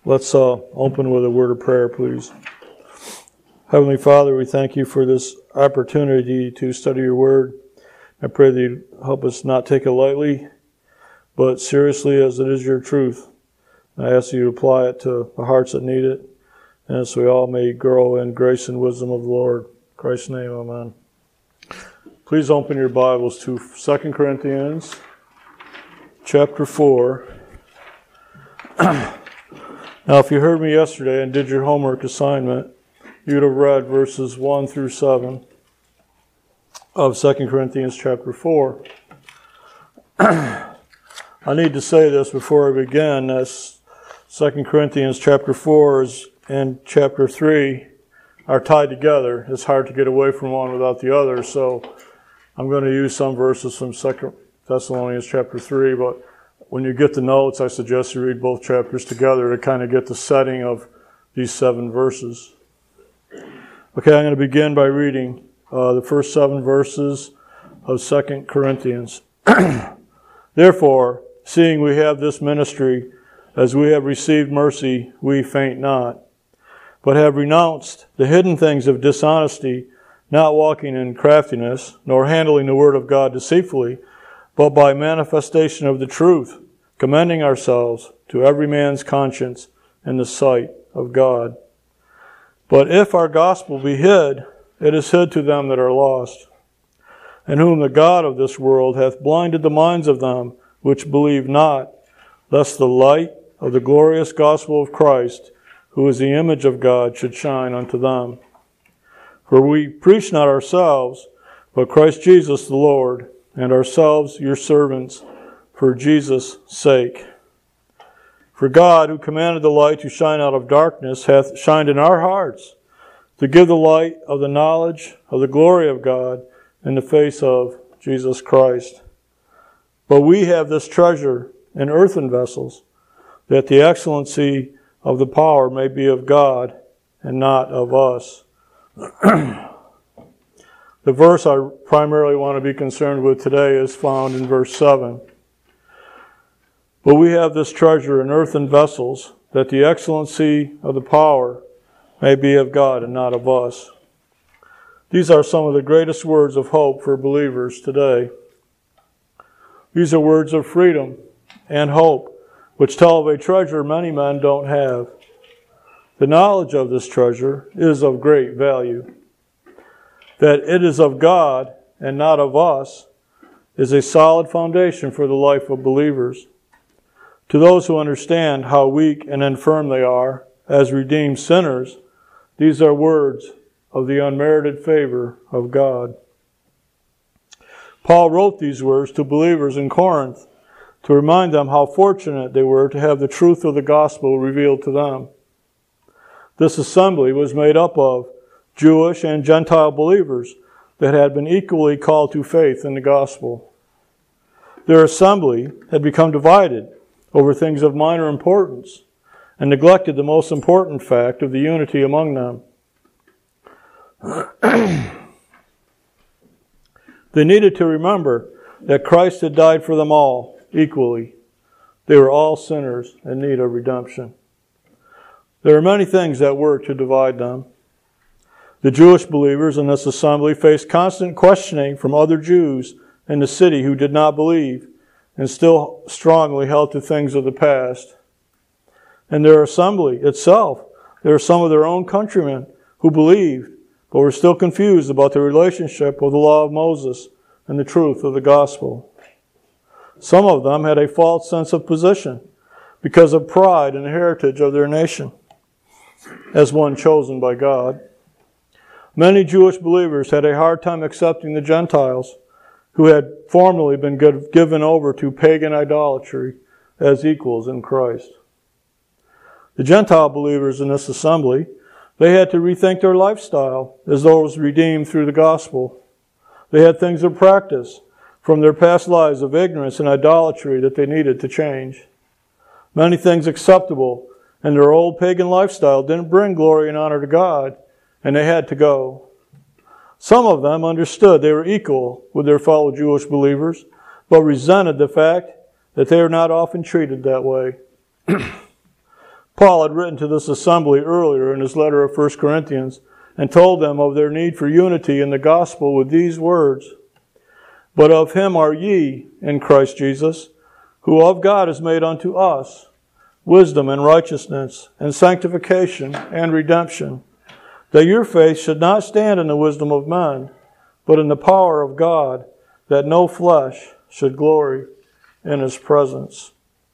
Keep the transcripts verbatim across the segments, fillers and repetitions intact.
Let's uh, open with a word of prayer, please. Heavenly Father, we thank you for this opportunity to study your word. I pray that you help us not take it lightly, but seriously as it is your truth. I ask you to apply it to the hearts that need it, and so we all may grow in grace and wisdom of the Lord. In Christ's name, amen. Please open your Bibles to Second Corinthians chapter four. Now, if you heard me yesterday and did your homework assignment, you'd have read verses one through seven of Second Corinthians chapter four. I need to say this before I begin, as Second Corinthians chapter four is, and chapter three are tied together. It's hard to get away from one without the other, so I'm going to use some verses from Second Thessalonians chapter three, but when you get the notes, I suggest you read both chapters together to kind of get the setting of these seven verses. Okay, I'm going to begin by reading uh, the first seven verses of Second Corinthians. Therefore, seeing we have this ministry, as we have received mercy, we faint not, but have renounced the hidden things of dishonesty, not walking in craftiness, nor handling the word of God deceitfully, but by manifestation of the truth, commending ourselves to every man's conscience in the sight of God. But if our gospel be hid, it is hid to them that are lost, in whom the God of this world hath blinded the minds of them which believe not, lest the light of the glorious gospel of Christ, who is the image of God, should shine unto them. For we preach not ourselves, but Christ Jesus the Lord, and ourselves your servants for Jesus' sake. For God, who commanded the light to shine out of darkness, hath shined in our hearts to give the light of the knowledge of the glory of God in the face of Jesus Christ. But we have this treasure in earthen vessels, that the excellency of the power may be of God and not of us. The verse I primarily want to be concerned with today is found in verse seven. But we have this treasure in earthen vessels, that the excellency of the power may be of God and not of us. These are some of the greatest words of hope for believers today. These are words of freedom and hope, which tell of a treasure many men don't have. The knowledge of this treasure is of great value. That it is of God and not of us is a solid foundation for the life of believers. To those who understand how weak and infirm they are as redeemed sinners, these are words of the unmerited favor of God. Paul wrote these words to believers in Corinth to remind them how fortunate they were to have the truth of the gospel revealed to them. This assembly was made up of Jewish and Gentile believers that had been equally called to faith in the gospel. Their assembly had become divided over things of minor importance and neglected the most important fact of the unity among them. They needed to remember that Christ had died for them all equally. They were all sinners in need of redemption. There are many things that work to divide them. The Jewish believers in this assembly faced constant questioning from other Jews in the city who did not believe and still strongly held to things of the past. In their assembly itself, there are some of their own countrymen who believed, but were still confused about the relationship with the law of Moses and the truth of the gospel. Some of them had a false sense of position because of pride in the heritage of their nation as one chosen by God. Many Jewish believers had a hard time accepting the Gentiles who had formerly been given over to pagan idolatry as equals in Christ. The Gentile believers in this assembly, they had to rethink their lifestyle as those redeemed through the gospel. They had things of practice from their past lives of ignorance and idolatry that they needed to change. Many things acceptable in their old pagan lifestyle didn't bring glory and honor to God, and they had to go. Some of them understood they were equal with their fellow Jewish believers, but resented the fact that they are not often treated that way. Paul had written to this assembly earlier in his letter of First Corinthians and told them of their need for unity in the gospel with these words, "But of him are ye in Christ Jesus, who of God is made unto us wisdom and righteousness and sanctification and redemption, that your faith should not stand in the wisdom of men, but in the power of God, that no flesh should glory in his presence."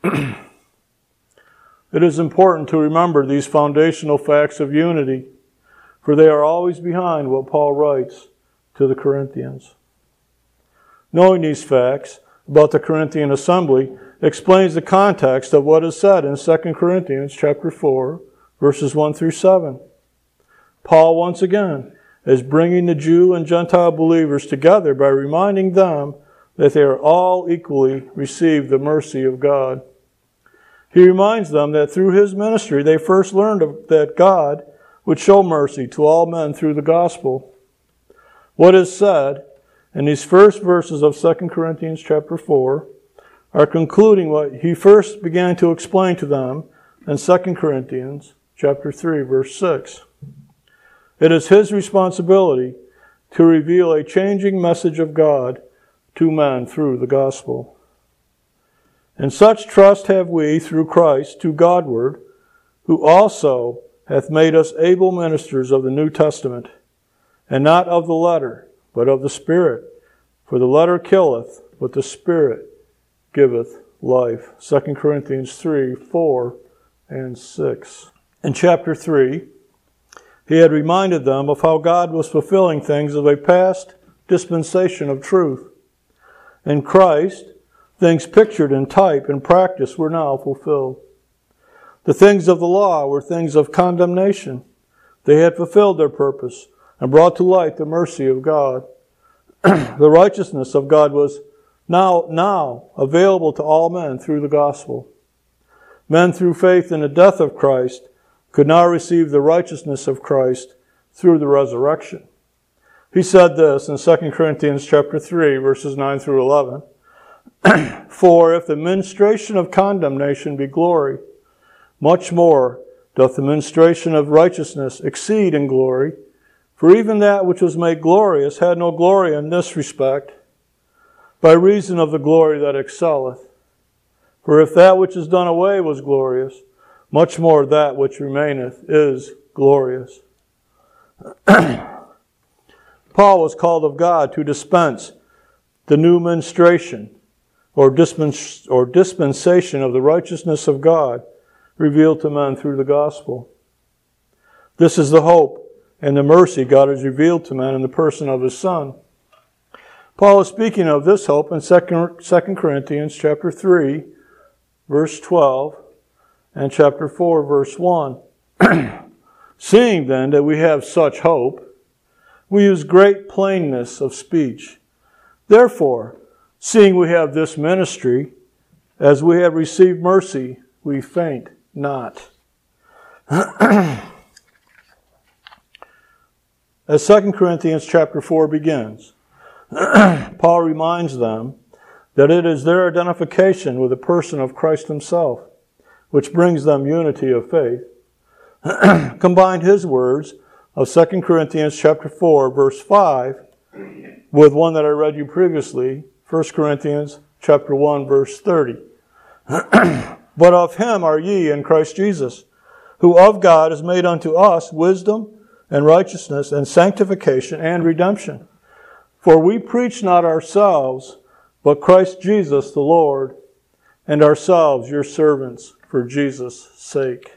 It is important to remember these foundational facts of unity, for they are always behind what Paul writes to the Corinthians. Knowing these facts about the Corinthian assembly explains the context of what is said in Second Corinthians chapter four, verses one through seven. Paul, once again, is bringing the Jew and Gentile believers together by reminding them that they are all equally received the mercy of God. He reminds them that through his ministry they first learned that God would show mercy to all men through the gospel. What is said in these first verses of Second Corinthians chapter four are concluding what he first began to explain to them in Second Corinthians chapter three, verse six. It is his responsibility to reveal a changing message of God to men through the gospel. And such trust have we through Christ to Godward, who also hath made us able ministers of the New Testament, and not of the letter, but of the Spirit. For the letter killeth, but the Spirit giveth life. Second Corinthians three, four, and six. In chapter three, he had reminded them of how God was fulfilling things of a past dispensation of truth. In Christ, things pictured in type and practice were now fulfilled. The things of the law were things of condemnation. They had fulfilled their purpose and brought to light the mercy of God. The righteousness of God was now, now available to all men through the gospel. Men through faith in the death of Christ could now receive the righteousness of Christ through the resurrection. He said this in Second Corinthians chapter three, verses nine through eleven. "For if the ministration of condemnation be glory, much more doth the ministration of righteousness exceed in glory. For even that which was made glorious had no glory in this respect, by reason of the glory that excelleth. For if that which is done away was glorious, much more that which remaineth is glorious." Paul was called of God to dispense the new ministration or, dispens- or dispensation of the righteousness of God revealed to men through the gospel. This is the hope and the mercy God has revealed to men in the person of his Son. Paul is speaking of this hope in Second Corinthians chapter three, verse twelve, and chapter four, verse one. "Seeing then that we have such hope, we use great plainness of speech. Therefore, seeing we have this ministry, as we have received mercy, we faint not." As Second Corinthians chapter four begins, Paul reminds them that it is their identification with the person of Christ himself which brings them unity of faith. Combined his words of Second Corinthians chapter four, verse five, with one that I read you previously, First Corinthians chapter one, verse thirty. "But of him are ye in Christ Jesus, who of God is made unto us wisdom and righteousness and sanctification and redemption. For we preach not ourselves, but Christ Jesus the Lord, and ourselves your servants for Jesus' sake."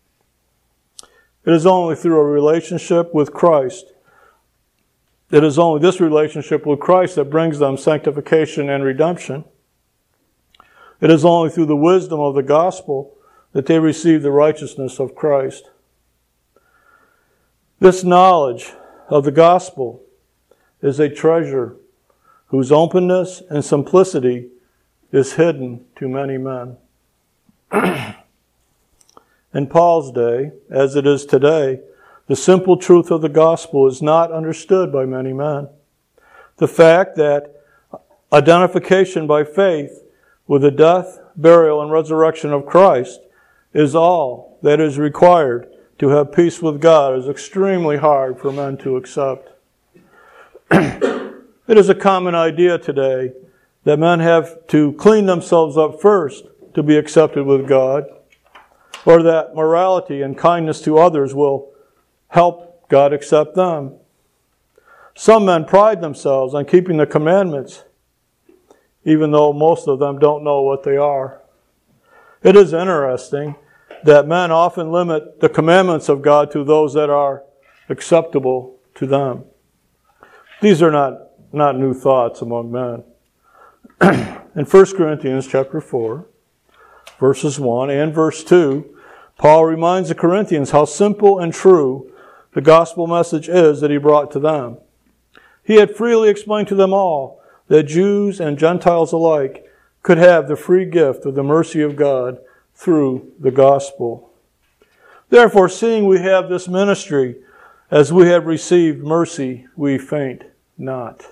It is only through a relationship with Christ, it is only this relationship with Christ that brings them sanctification and redemption. It is only through the wisdom of the gospel that they receive the righteousness of Christ. This knowledge of the gospel is a treasure whose openness and simplicity is hidden to many men. In Paul's day, as it is today, the simple truth of the gospel is not understood by many men. The fact that identification by faith with the death, burial, and resurrection of Christ is all that is required to have peace with God is extremely hard for men to accept. It is a common idea today that men have to clean themselves up first to be accepted with God, or that morality and kindness to others will help God accept them. Some men pride themselves on keeping the commandments, even though most of them don't know what they are. It is interesting that men often limit the commandments of God to those that are acceptable to them. These are not, not new thoughts among men. In First Corinthians chapter four, verses one and verse two, Paul reminds the Corinthians how simple and true the gospel message is that he brought to them. He had freely explained to them all that Jews and Gentiles alike could have the free gift of the mercy of God through the gospel. Therefore, seeing we have this ministry, as we have received mercy, we faint not.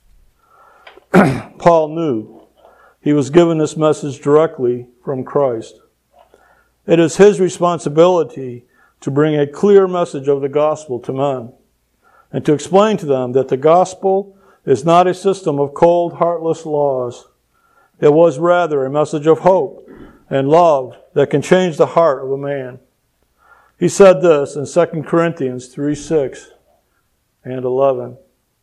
Paul knew he was given this message directly from Christ. It is his responsibility to bring a clear message of the gospel to men and to explain to them that the gospel is not a system of cold, heartless laws. It was rather a message of hope and love that can change the heart of a man. He said this in Second Corinthians three, six and eleven.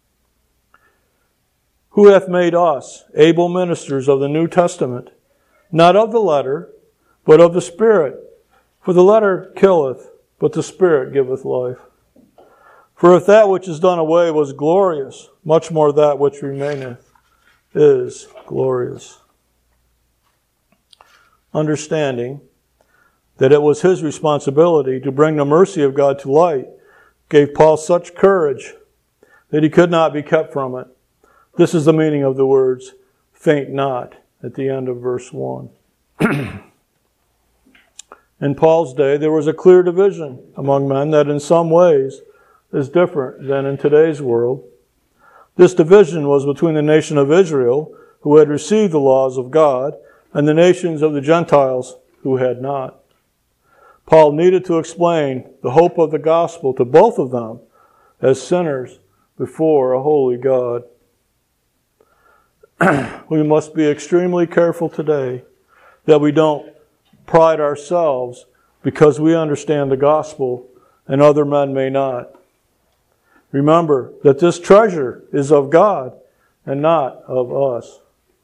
Who hath made us able ministers of the New Testament, not of the letter, but of the Spirit? For the letter killeth, but the Spirit giveth life. For if that which is done away was glorious, much more that which remaineth is glorious. Understanding that it was his responsibility to bring the mercy of God to light gave Paul such courage that he could not be kept from it. This is the meaning of the words, faint not, at the end of verse one. In Paul's day, there was a clear division among men that in some ways is different than in today's world. This division was between the nation of Israel, who had received the laws of God, and the nations of the Gentiles who had not. Paul needed to explain the hope of the gospel to both of them as sinners before a holy God. We must be extremely careful today that we don't pride ourselves because we understand the gospel and other men may not. Remember that this treasure is of God and not of us.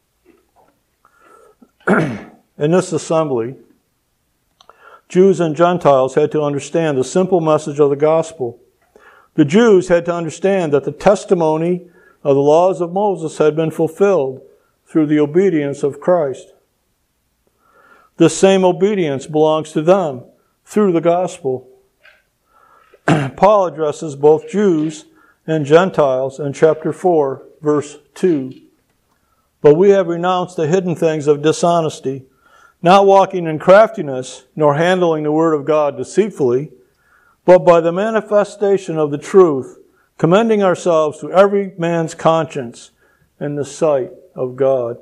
In this assembly, Jews and Gentiles had to understand the simple message of the gospel. The Jews had to understand that the testimony of the laws of Moses had been fulfilled through the obedience of Christ. This same obedience belongs to them through the gospel. Paul addresses both Jews and Gentiles in chapter four, verse two. But we have renounced the hidden things of dishonesty, not walking in craftiness, nor handling the word of God deceitfully, but by the manifestation of the truth, commending ourselves to every man's conscience in the sight of God.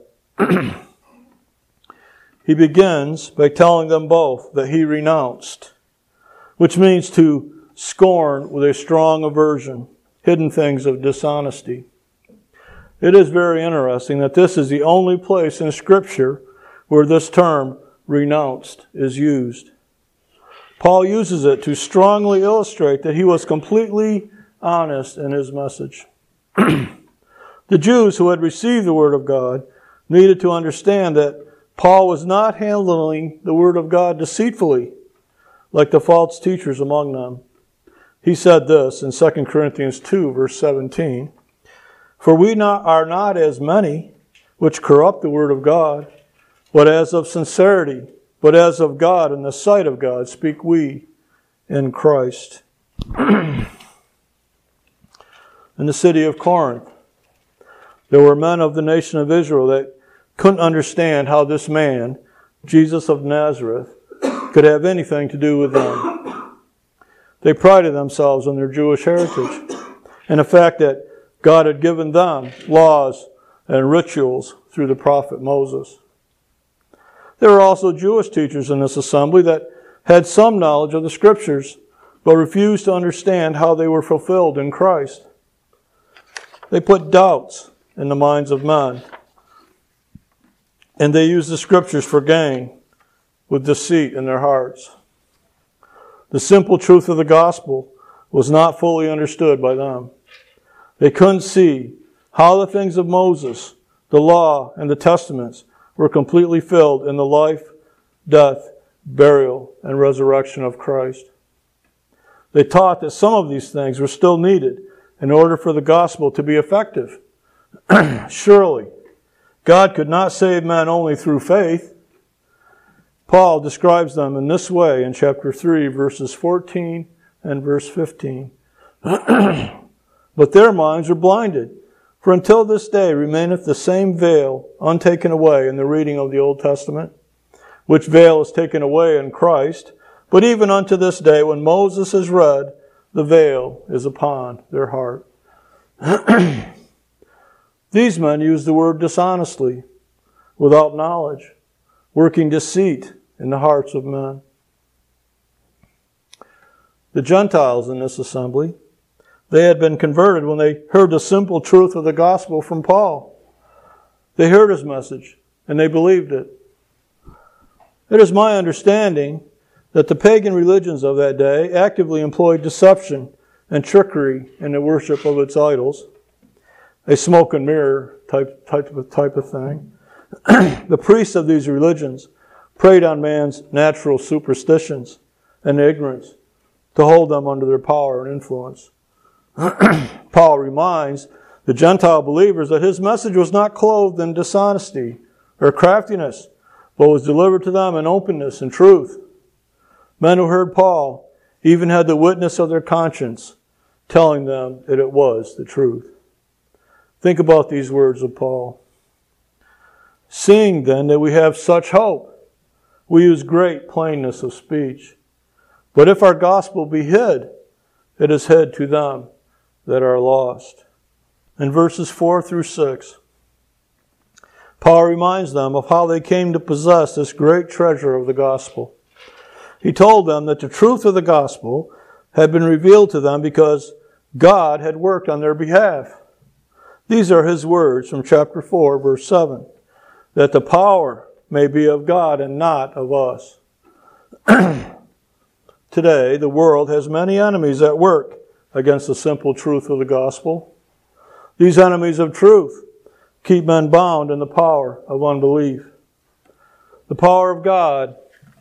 He begins by telling them both that he renounced, which means to scorn with a strong aversion, hidden things of dishonesty. It is very interesting that this is the only place in Scripture where this term renounced is used. Paul uses it to strongly illustrate that he was completely honest in his message. The Jews who had received the Word of God needed to understand that Paul was not handling the Word of God deceitfully, like the false teachers among them. He said this in Second Corinthians two, verse seventeen, For we not, are not as many which corrupt the Word of God, but as of sincerity, but as of God in the sight of God, speak we in Christ. In the city of Corinth, there were men of the nation of Israel that couldn't understand how this man, Jesus of Nazareth, could have anything to do with them. They prided themselves on their Jewish heritage and the fact that God had given them laws and rituals through the prophet Moses. There were also Jewish teachers in this assembly that had some knowledge of the Scriptures, but refused to understand how they were fulfilled in Christ. They put doubts in the minds of men, and they used the Scriptures for gain, with deceit in their hearts. The simple truth of the gospel was not fully understood by them. They couldn't see how the things of Moses, the law, and the testaments were completely filled in the life, death, burial, and resurrection of Christ. They taught that some of these things were still needed in order for the gospel to be effective. Surely, God could not save men only through faith. Paul describes them in this way in chapter three, verses fourteen and verse fifteen. But their minds are blinded, for until this day remaineth the same veil untaken away in the reading of the Old Testament, which veil is taken away in Christ. But even unto this day, when Moses is read, the veil is upon their heart. These men use the word dishonestly, without knowledge, working deceit in the hearts of men. The Gentiles in this assembly, they had been converted when they heard the simple truth of the gospel from Paul. They heard his message, and they believed it. It is my understanding that the pagan religions of that day actively employed deception and trickery in the worship of its idols, a smoke and mirror type, type, of, type of thing. The priests of these religions preyed on man's natural superstitions and ignorance to hold them under their power and influence. Paul reminds the Gentile believers that his message was not clothed in dishonesty or craftiness, but was delivered to them in openness and truth. Men who heard Paul even had the witness of their conscience telling them that it was the truth. Think about these words of Paul. Seeing then that we have such hope, we use great plainness of speech. But if our gospel be hid, it is hid to them that are lost. In verses four through six, Paul reminds them of how they came to possess this great treasure of the gospel. He told them that the truth of the gospel had been revealed to them because God had worked on their behalf. These are his words from chapter four, verse seven, that the power may be of God and not of us. Today, the world has many enemies at work against the simple truth of the gospel. These enemies of truth keep men bound in the power of unbelief. The power of God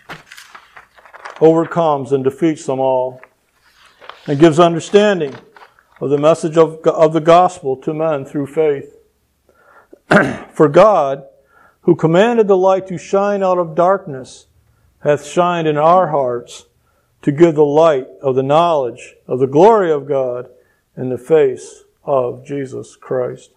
overcomes and defeats them all and gives understanding of the message of, of the gospel to men through faith. For God, who commanded the light to shine out of darkness, hath shined in our hearts to give the light of the knowledge of the glory of God in the face of Jesus Christ.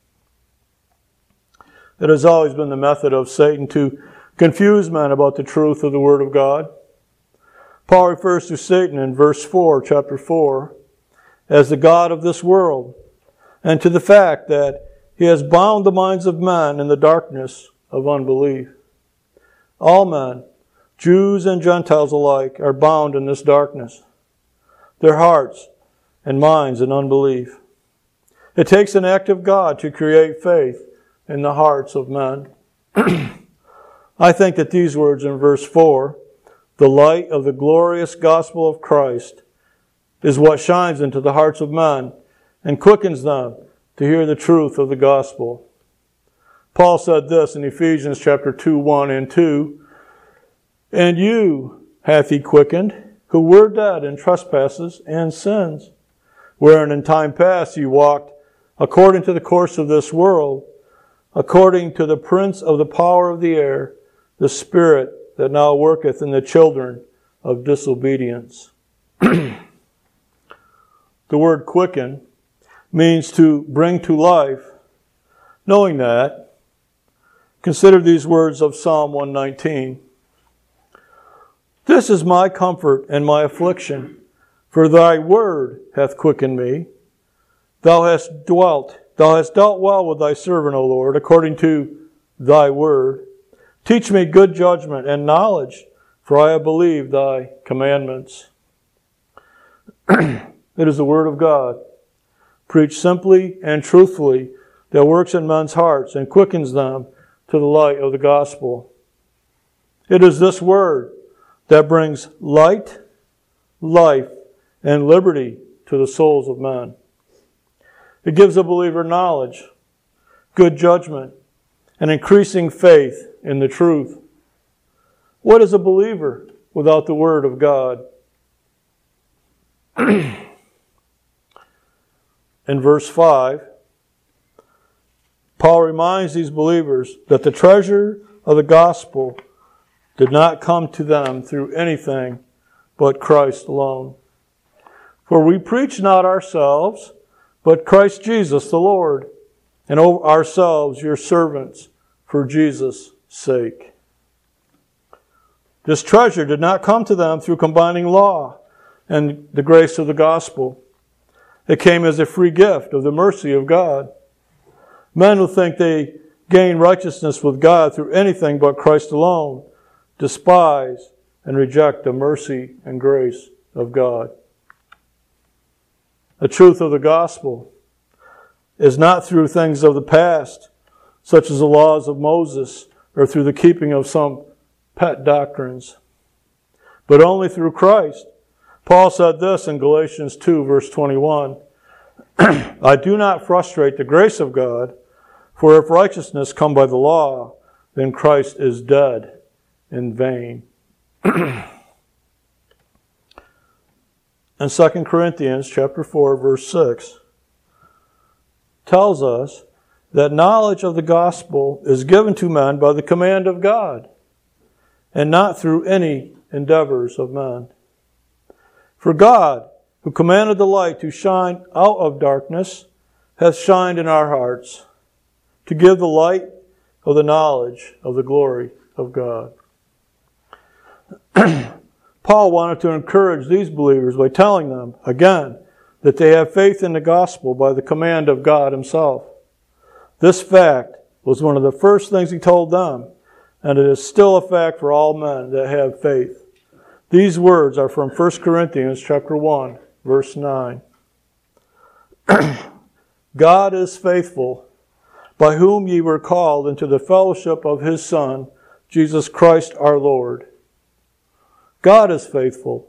It has always been the method of Satan to confuse men about the truth of the Word of God. Paul refers to Satan in verse four, chapter four, as the god of this world, and to the fact that he has bound the minds of men in the darkness of unbelief. All men, Jews and Gentiles alike, are bound in this darkness, their hearts and minds in unbelief. It takes an act of God to create faith in the hearts of men. I think that these words in verse four, the light of the glorious gospel of Christ, is what shines into the hearts of men and quickens them to hear the truth of the gospel. Paul said this in Ephesians chapter two, one and two, and you hath he quickened, who were dead in trespasses and sins, wherein in time past ye walked according to the course of this world, according to the prince of the power of the air, the spirit that now worketh in the children of disobedience. The word quicken means to bring to life. Knowing that, consider these words of Psalm one nineteen. This is my comfort and my affliction, for thy word hath quickened me. Thou hast dwelt, thou hast dealt well with thy servant, O Lord, according to thy word. Teach me good judgment and knowledge, for I have believed thy commandments. It is the word of God, preached simply and truthfully, that works in men's hearts and quickens them to the light of the gospel. It is this word that brings light, life, and liberty to the souls of men. It gives a believer knowledge, good judgment, and increasing faith in the truth. What is a believer without the Word of God? In verse five, Paul reminds these believers that the treasure of the gospel did not come to them through anything but Christ alone. For we preach not ourselves, but Christ Jesus the Lord, and ourselves your servants for Jesus' sake. This treasure did not come to them through combining law and the grace of the gospel. It came as a free gift of the mercy of God. Men who think they gain righteousness with God through anything but Christ alone despise and reject the mercy and grace of God. The truth of the gospel is not through things of the past, such as the laws of Moses, or through the keeping of some pet doctrines, but only through Christ. Paul said this in Galatians two, verse twenty-one, I do not frustrate the grace of God, for if righteousness come by the law, then Christ is dead in vain. And Second Corinthians chapter four, verse six tells us that knowledge of the gospel is given to men by the command of God, and not through any endeavors of men. For God, who commanded the light to shine out of darkness, hath shined in our hearts, to give the light of the knowledge of the glory of God. Paul wanted to encourage these believers by telling them, again, that they have faith in the gospel by the command of God Himself. This fact was one of the first things he told them, and it is still a fact for all men that have faith. These words are from First Corinthians chapter one, verse nine. God is faithful, by whom ye were called into the fellowship of His Son, Jesus Christ our Lord. God is faithful.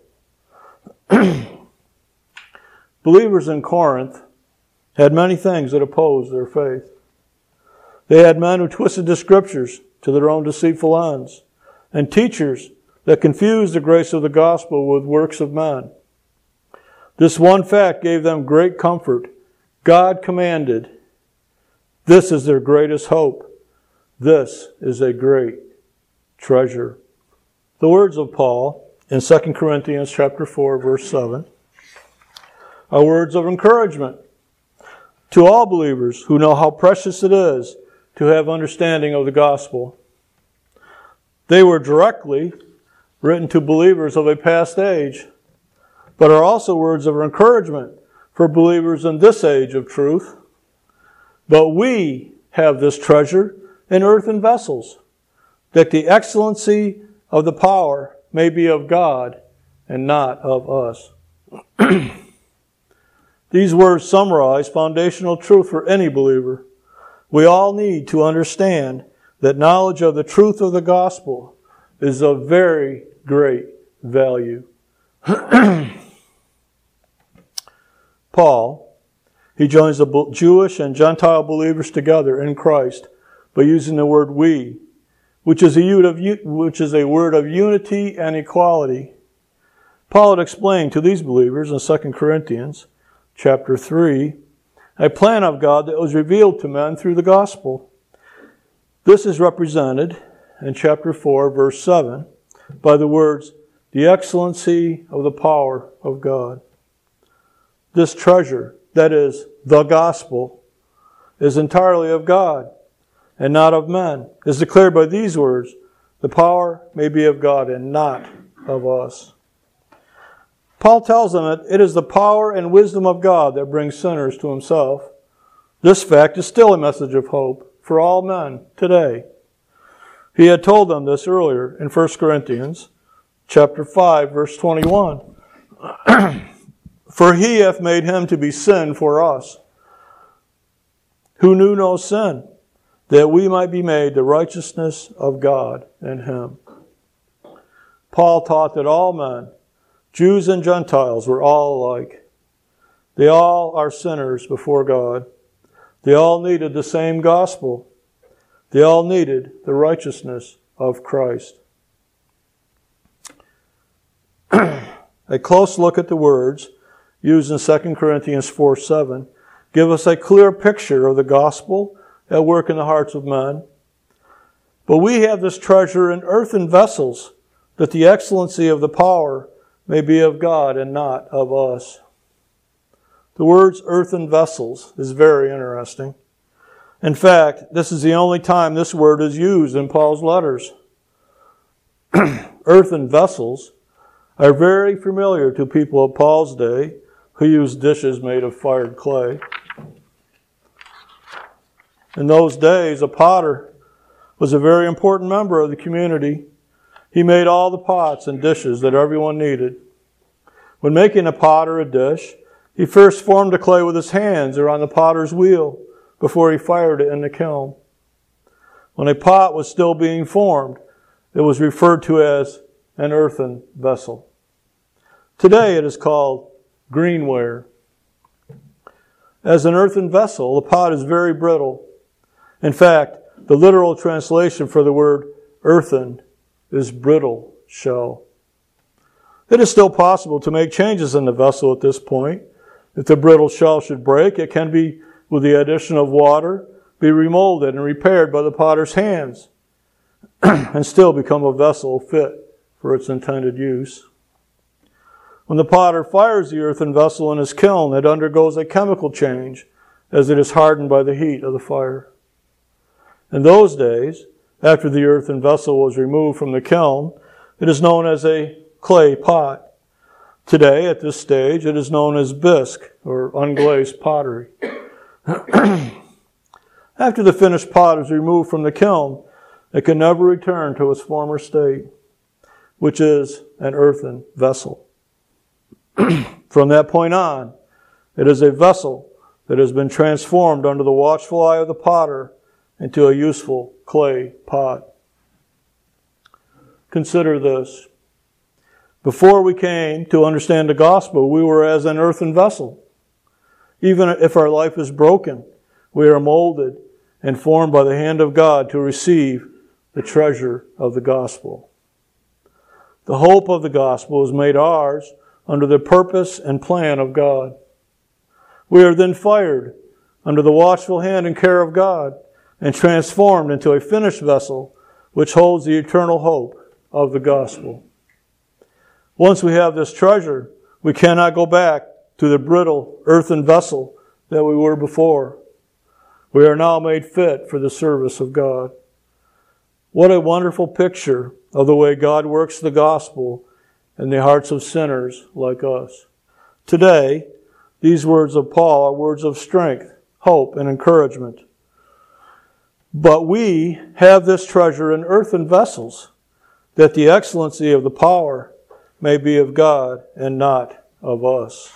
Believers in Corinth had many things that opposed their faith. They had men who twisted the Scriptures to their own deceitful ends, and teachers that confused the grace of the gospel with works of men. This one fact gave them great comfort. God commanded. This is their greatest hope. This is a great treasure. The words of Paul in Second Corinthians chapter four, verse seven are words of encouragement to all believers who know how precious it is to have understanding of the gospel. They were directly written to believers of a past age, but are also words of encouragement for believers in this age of truth. But we have this treasure in earthen vessels, that the excellency of the power may be of God and not of us. These words summarize foundational truth for any believer. We all need to understand that knowledge of the truth of the gospel is of very great value. Paul, he joins the Jewish and Gentile believers together in Christ by using the word we, which is a, which is a word of unity and equality. Paul had explained to these believers in Second Corinthians chapter three, a plan of God that was revealed to men through the gospel. This is represented in chapter four, verse seven, by the words, the excellency of the power of God. This treasure, that is, the gospel, is entirely of God and not of men. It is declared by these words, the power may be of God and not of us. Paul tells them that it is the power and wisdom of God that brings sinners to Himself. This fact is still a message of hope for all men today. He had told them this earlier in First Corinthians chapter five, verse twenty-one. For he hath made him to be sin for us, who knew no sin, that we might be made the righteousness of God in him. Paul taught that all men, Jews and Gentiles, were all alike. They all are sinners before God. They all needed the same gospel. They all needed the righteousness of Christ. A close look at the words used in Second Corinthians four seven give us a clear picture of the gospel at work in the hearts of men. But we have this treasure in earthen vessels, that the excellency of the power may be of God and not of us. The words earthen vessels is very interesting. In fact, this is the only time this word is used in Paul's letters. Earthen vessels are very familiar to people of Paul's day who used dishes made of fired clay. In those days, a potter was a very important member of the community. He made all the pots and dishes that everyone needed. When making a pot or a dish, he first formed the clay with his hands or on the potter's wheel before he fired it in the kiln. When a pot was still being formed, it was referred to as an earthen vessel. Today it is called greenware. As an earthen vessel, the pot is very brittle. In fact, the literal translation for the word earthen is brittle shell. It is still possible to make changes in the vessel at this point. If the brittle shell should break, it can be, with the addition of water, be remolded and repaired by the potter's hands and still become a vessel fit for its intended use. When the potter fires the earthen vessel in his kiln, it undergoes a chemical change as it is hardened by the heat of the fire. In those days, after the earthen vessel was removed from the kiln, it is known as a clay pot. Today, at this stage, it is known as bisque, or unglazed pottery. After the finished pot is removed from the kiln, it can never return to its former state, which is an earthen vessel. From that point on, it is a vessel that has been transformed under the watchful eye of the potter into a useful clay pot. Consider this. Before we came to understand the gospel, we were as an earthen vessel. Even if our life is broken, we are molded and formed by the hand of God to receive the treasure of the gospel. The hope of the gospel is made ours under the purpose and plan of God. We are then fired under the watchful hand and care of God and transformed into a finished vessel which holds the eternal hope of the gospel. Once we have this treasure, we cannot go back to the brittle earthen vessel that we were before. We are now made fit for the service of God. What a wonderful picture of the way God works the gospel in the hearts of sinners like us. Today, these words of Paul are words of strength, hope, and encouragement. But we have this treasure in earthen vessels, that the excellency of the power may be of God and not of us.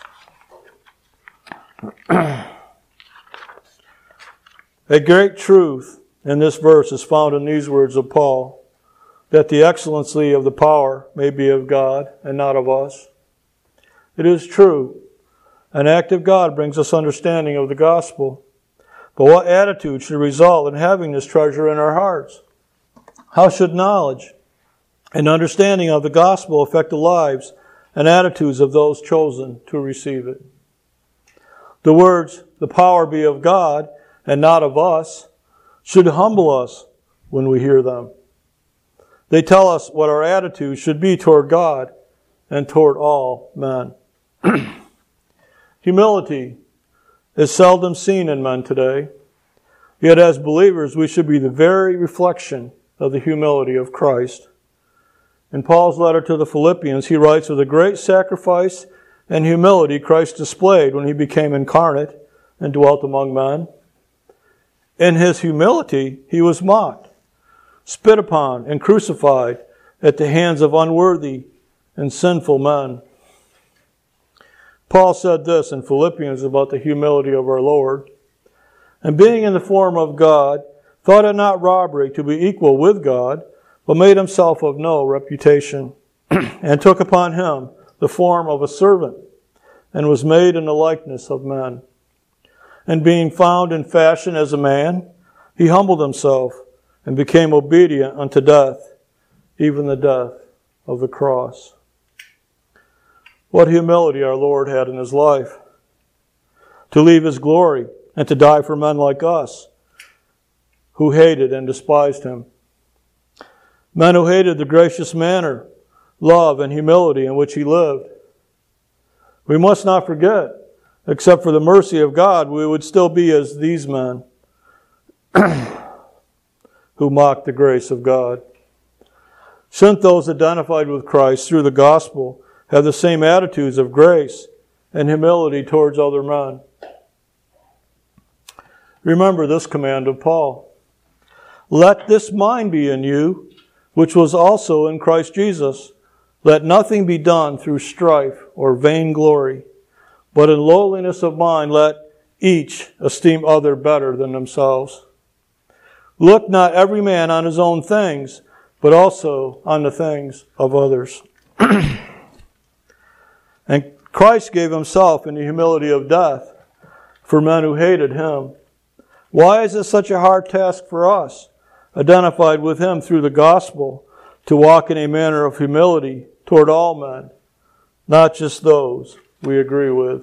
A great truth in this verse is found in these words of Paul, that the excellency of the power may be of God and not of us. It is true. An act of God brings us understanding of the gospel. But what attitude should result in having this treasure in our hearts? How should knowledge and understanding of the gospel affect the lives and attitudes of those chosen to receive it? The words, the power be of God and not of us, should humble us when we hear them. They tell us what our attitude should be toward God and toward all men. Humility is seldom seen in men today. Yet as believers, we should be the very reflection of the humility of Christ. In Paul's letter to the Philippians, he writes, "With a great sacrifice and humility Christ displayed when he became incarnate and dwelt among men. In his humility he was mocked, spit upon, and crucified at the hands of unworthy and sinful men. Paul said this in Philippians about the humility of our Lord. And being in the form of God, thought it not robbery to be equal with God, but made himself of no reputation, and took upon him the form of a servant, and was made in the likeness of men. And being found in fashion as a man, he humbled himself, and became obedient unto death, even the death of the cross. What humility our Lord had in his life. To leave his glory and to die for men like us, who hated and despised him. Men who hated the gracious manner, love, and humility in which he lived. We must not forget, except for the mercy of God, we would still be as these men who mocked the grace of God. Shouldn't those identified with Christ through the gospel have the same attitudes of grace and humility towards other men? Remember this command of Paul. Let this mind be in you, which was also in Christ Jesus. Let nothing be done through strife or vainglory, but in lowliness of mind let each esteem other better than themselves. Look not every man on his own things, but also on the things of others. And Christ gave himself in the humility of death for men who hated him. Why is it such a hard task for us, identified with him through the gospel, to walk in a manner of humility toward all men, not just those we agree with?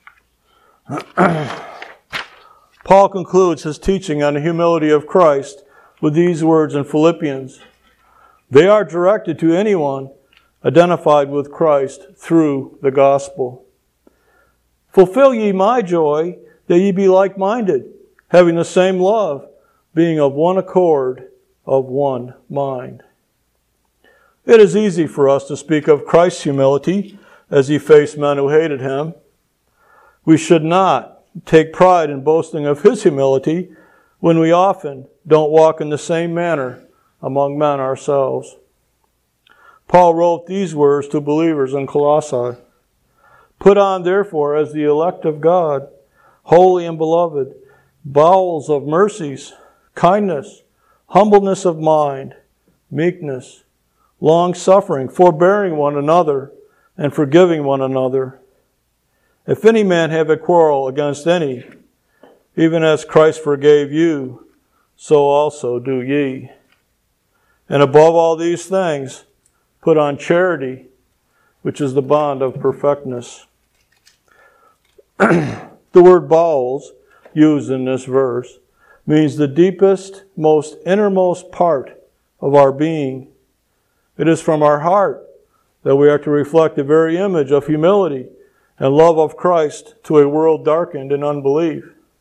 Paul concludes his teaching on the humility of Christ with these words in Philippians. They are directed to anyone identified with Christ through the gospel. Fulfill ye my joy, that ye be like-minded, having the same love, being of one accord, of one mind. It is easy for us to speak of Christ's humility as he faced men who hated him. We should not take pride in boasting of his humility when we often don't walk in the same manner among men ourselves. Paul wrote these words to believers in Colossae. Put on, therefore, as the elect of God, holy and beloved, bowels of mercies, kindness, humbleness of mind, meekness, long-suffering, forbearing one another, and forgiving one another. If any man have a quarrel against any, even as Christ forgave you, so also do ye. And above all these things, put on charity, which is the bond of perfectness. The word bowels, used in this verse, means the deepest, most innermost part of our being. It is from our heart that we are to reflect the very image of humility and love of Christ to a world darkened in unbelief.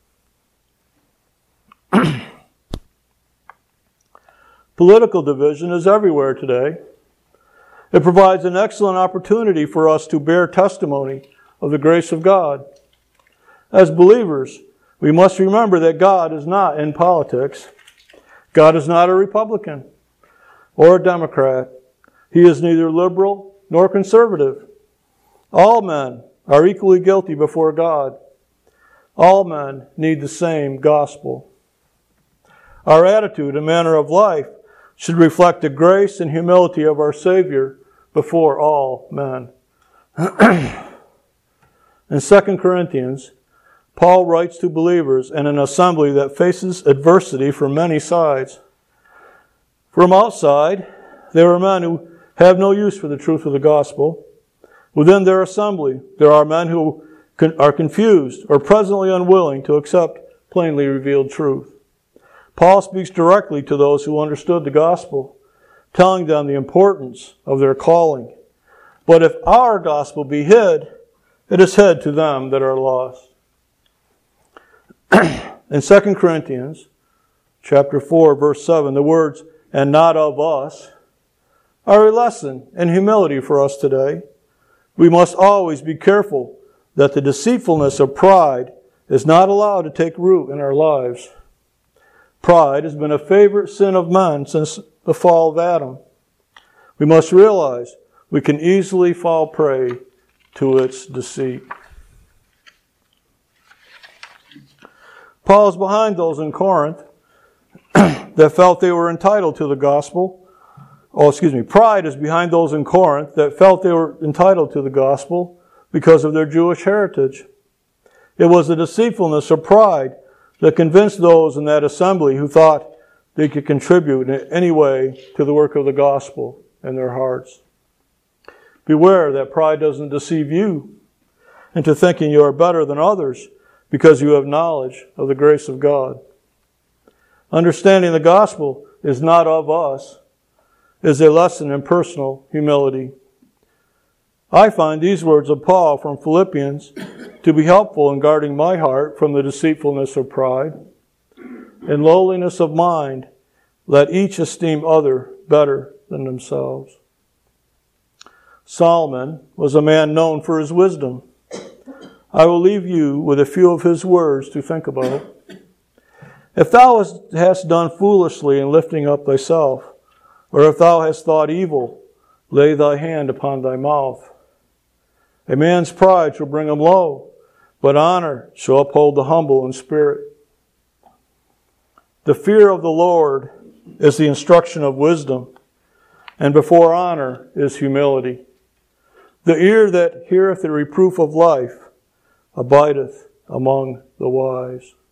Political division is everywhere today. It provides an excellent opportunity for us to bear testimony of the grace of God. As believers, we must remember that God is not in politics. God is not a Republican or a Democrat. He is neither liberal nor conservative. All men are equally guilty before God. All men need the same gospel. Our attitude and manner of life should reflect the grace and humility of our Savior before all men. In Second Corinthians, Paul writes to believers in an assembly that faces adversity from many sides. From outside, there are men who have no use for the truth of the gospel. Within their assembly, there are men who are confused or presently unwilling to accept plainly revealed truth. Paul speaks directly to those who understood the gospel, telling them the importance of their calling. But if our gospel be hid, it is hid to them that are lost. In Second Corinthians chapter four, verse seven, the words, and not of us, are a lesson in humility for us today. We must always be careful that the deceitfulness of pride is not allowed to take root in our lives. Pride has been a favorite sin of man since the fall of Adam. We must realize we can easily fall prey to its deceit. Paul is behind those in Corinth that felt they were entitled to the gospel. Oh, excuse me. Pride is behind those in Corinth that felt they were entitled to the gospel because of their Jewish heritage. It was the deceitfulness of pride that convinced those in that assembly who thought they could contribute in any way to the work of the gospel in their hearts. Beware that pride doesn't deceive you into thinking you are better than others because you have knowledge of the grace of God. Understanding the gospel is not of us, is a lesson in personal humility. I find these words of Paul from Philippians to be helpful in guarding my heart from the deceitfulness of pride. In lowliness of mind, let each esteem other better than themselves. Solomon was a man known for his wisdom. I will leave you with a few of his words to think about. If thou hast done foolishly in lifting up thyself, or if thou hast thought evil, lay thy hand upon thy mouth. A man's pride shall bring him low, but honor shall uphold the humble in spirit. The fear of the Lord is the instruction of wisdom, and before honor is humility. The ear that heareth the reproof of life abideth among the wise.